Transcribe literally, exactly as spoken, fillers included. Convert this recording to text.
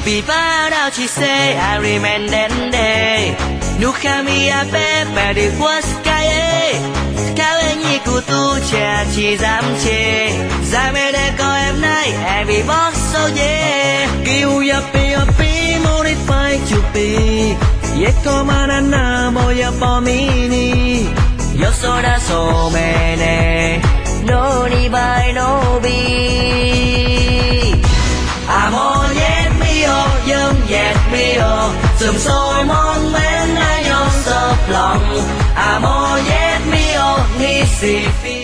Viva da ci sei a rimandende Nuka mi a pepe di quascaye Cabe nhi của tu trẻ chỉ dám chê Ra mê để có em nay em bị bót sâu dê Kiu ya pi ya pi mô đi phai chu pi Ye ko manana mo ya po mini Yo so da so mene No ni bai no bi Amor yet mio dân dẹt mio Sườm sôi mong mến ai nhon sợp lòng Amor yet mio ni si fi